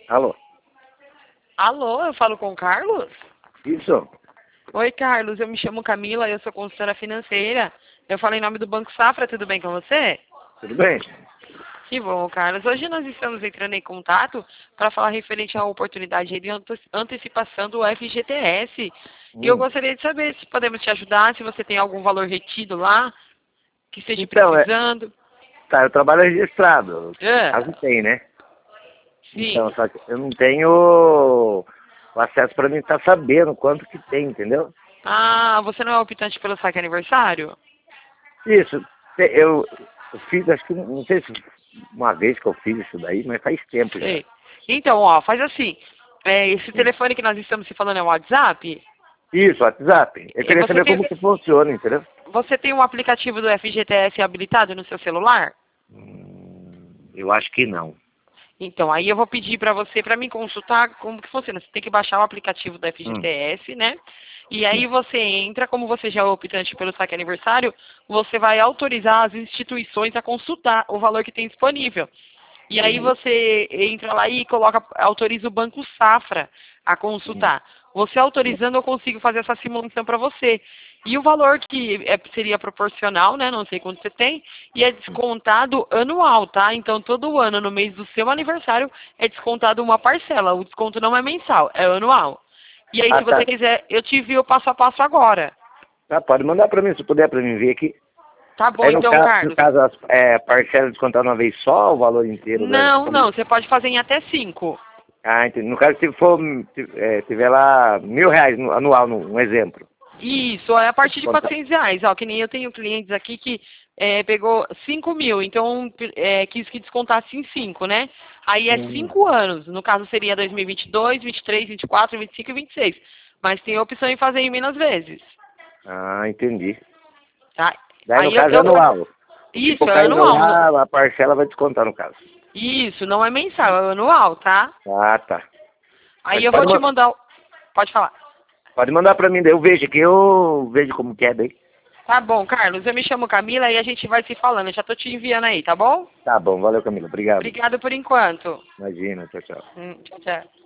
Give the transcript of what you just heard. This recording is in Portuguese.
Alô? Alô, eu falo com o Carlos? Isso? Oi, Carlos, eu me chamo Camila, eu sou consultora financeira. Eu falo em nome do Banco Safra, tudo bem com você? Tudo bem? Que bom, Carlos. Hoje nós estamos entrando em contato para falar referente à oportunidade de antecipação do FGTS. E eu Hum. gostaria de saber se podemos te ajudar, se você tem algum valor retido lá, que esteja Então, precisando. tá, eu trabalho registrado. Ah, Caso tem, né? sim. Então, só que eu não tenho o acesso para mim estar sabendo quanto que tem, entendeu? Ah, você não é optante pelo saque aniversário? Isso, eu fiz, acho que, não sei se uma vez que eu fiz isso daí, mas faz tempo já. Sei. Então, ó, faz assim. Esse telefone que nós estamos se falando é o WhatsApp? Isso, WhatsApp. Eu E queria saber como que funciona, entendeu? você tem um aplicativo do FGTS habilitado no seu celular? Eu acho que não. Então, aí eu vou pedir para você, para me consultar como que funciona. Você tem que baixar o aplicativo do Hum, FGTS, né? E aí sim. você entra, como você já é optante pelo saque aniversário, você vai autorizar as instituições a consultar o valor que tem disponível. E aí Entendi. você entra lá e coloca, autoriza o Banco Safra a Hum, consultar. Você autorizando, eu consigo fazer essa simulação para você. E o valor que seria proporcional, né? Não sei quanto você tem, e é hum. descontado anual, tá? Então todo ano, no mês do seu aniversário, é descontado uma parcela. O desconto não é mensal, é anual. E aí, Ah, se você tá. quiser, eu te envio o passo a passo agora. Tá, pode mandar para mim, se puder, para mim ver aqui. Tá bom, Aí no então, caso, no Carlos. caso parcela descontar uma vez só, o valor inteiro, né? Não, não, você pode fazer em até 5. Ah, entendi. No caso, se for, tiver lá R$ 1.000 anual, um exemplo. Isso, é a partir de Descontar. R$ 400. Ó, que nem eu tenho clientes aqui que pegou 5 mil, então quis que descontasse em 5, né? Aí é Hum. 5 anos. No caso seria 2022, 23, 24, 25 e 26. Mas tem a opção em fazer em menos vezes, Ah, entendi. tá? Daí no Aí caso é anual. O que isso, for é caindo anual. lá, a parcela vai descontar no caso. Isso, não é mensal, é anual, tá? Ah, tá. Aí Mas eu vou te mandar, pode falar. pode mandar pra mim, daí eu vejo aqui, eu vejo como que é daí. Tá bom, Carlos, eu me chamo Camila e a gente vai se falando. Eu já tô te enviando aí, tá bom? Tá bom, valeu, Camila. Obrigado. Obrigado por enquanto. Imagina, tchau, tchau. Tchau, tchau.